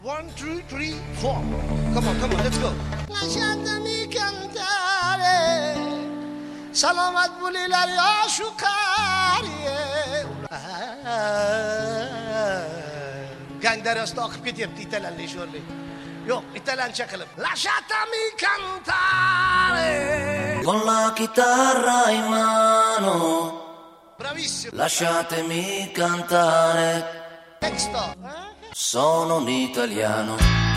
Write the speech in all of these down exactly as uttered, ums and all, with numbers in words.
One, two, three, four. Come on, come on, let's go. Lasciatemi cantare, salamat buliler ya şu kariye. Gang deryasında akıp gityapti İtalyanlı şöyle. Yok, İtalyanca kılıp. Lasciatemi cantare. Con la chitarra in mano, Bravissimo. lasciatemi cantare. Next stop. Sono un italiano.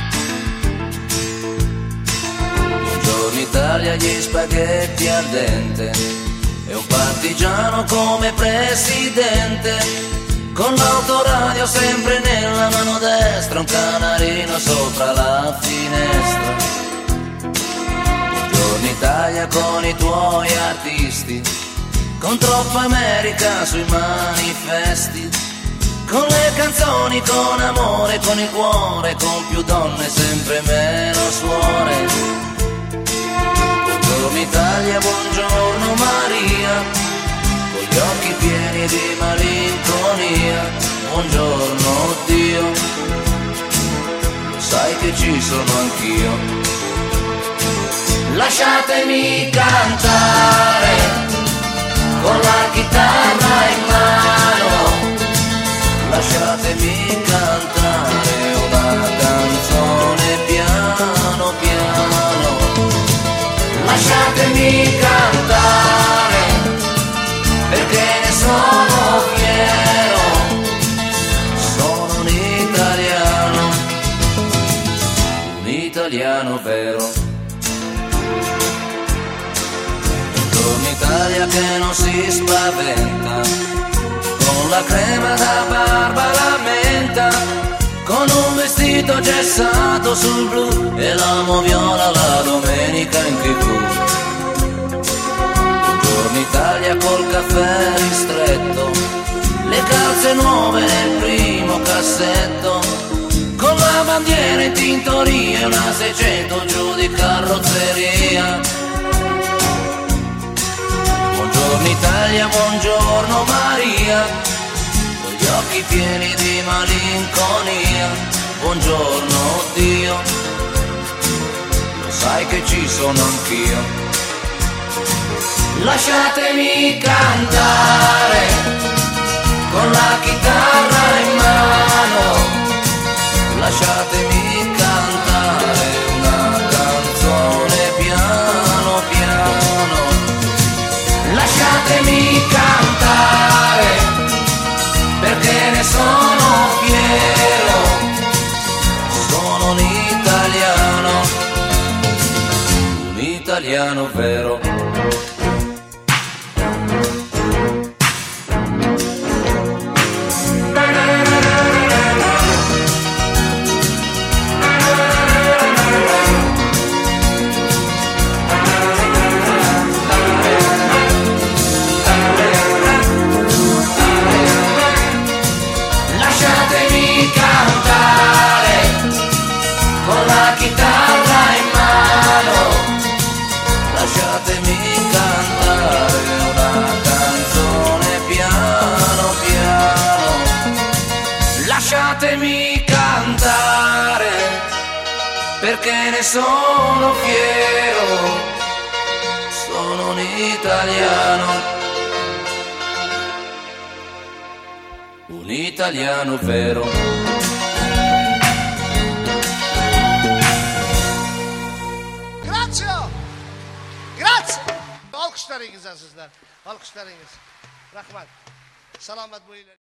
Buongiorno Italia, gli spaghetti al dente e un partigiano come presidente, con l'autoradio sempre nella mano destra, un canarino sopra la finestra. Buongiorno Italia con i tuoi artisti, con troppa America sui manifesti, con le canzoni, con amore, con il cuore, con più donne, sempre meno suore. Buongiorno Italia, buongiorno Maria, con gli occhi pieni di malinconia. Buongiorno Dio, lo sai che ci sono anch'io. Lasciatemi cantare, con la chitarra in mano, lasciatemi cantare una canzone piano piano. Lasciatemi cantare, perché ne sono fiero. Sono un italiano, un italiano vero. Buongiorno Italia che non si spaventa, con la crema da barba la menta, con un vestito gessato sul blu e l'amo viola la domenica in tivù. Buongiorno Italia col caffè ristretto, le calze nuove nel primo cassetto, con la bandiera in tintoria e una seicento giù di carrozzeria. Buongiorno Italia, buongiorno Maria, con gli occhi pieni di malinconia. Buongiorno Dio, lo sai che ci sono anch'io. Lasciatemi cantare, con la chitarra in mano, lasciatemi cantare una canzone piano piano. Lasciatemi cantare, perché ne sono fiero. Sono un italiano, un italiano vero. Lasciatemi cantare una canzone piano piano. Lasciatemi cantare, perché ne sono fiero. Sono un italiano, un italiano vero. Alkışlarınız azizler. Alkışlarınız. Rahmat. Selamet buyurun.